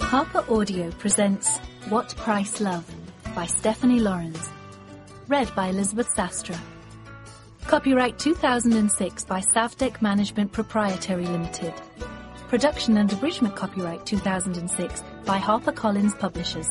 Harper Audio presents What Price Love by Stephanie Laurens. Read by Elizabeth Sastra. Copyright 2006 by Savdek Management Proprietary Limited. Production and abridgment copyright 2006 by HarperCollins Publishers.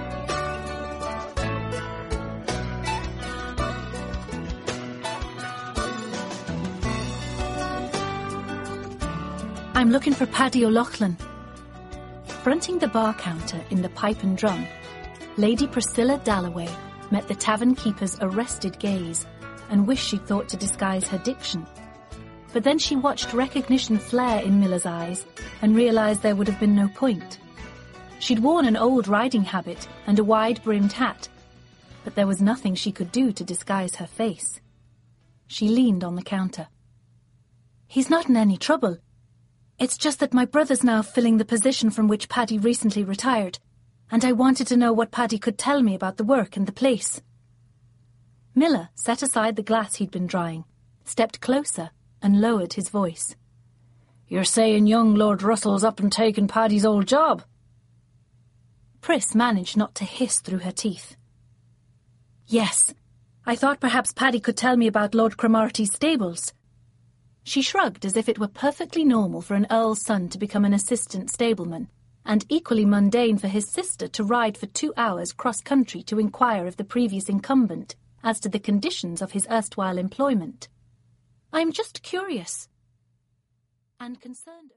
I'm looking for Paddy O'Loughlin. Fronting the bar counter in the Pipe and Drum, Lady Priscilla Dalloway met the tavern keeper's arrested gaze and wished she'd thought to disguise her diction. But then she watched recognition flare in Miller's eyes and realised there would have been no point. She'd worn an old riding habit and a wide-brimmed hat, but there was nothing she could do to disguise her face. She leaned on the counter. "He's not in any trouble. It's just that my brother's now filling the position from which Paddy recently retired, and I wanted to know what Paddy could tell me about the work and the place." Miller set aside the glass he'd been drying, stepped closer, and lowered his voice. "You're saying young Lord Russell's up and taken Paddy's old job?" Pris managed not to hiss through her teeth. "Yes, I thought perhaps Paddy could tell me about Lord Cromarty's stables." She shrugged as if it were perfectly normal for an earl's son to become an assistant stableman, and equally mundane for his sister to ride for 2 hours cross-country to inquire of the previous incumbent as to the conditions of his erstwhile employment. "I'm just curious and concerned."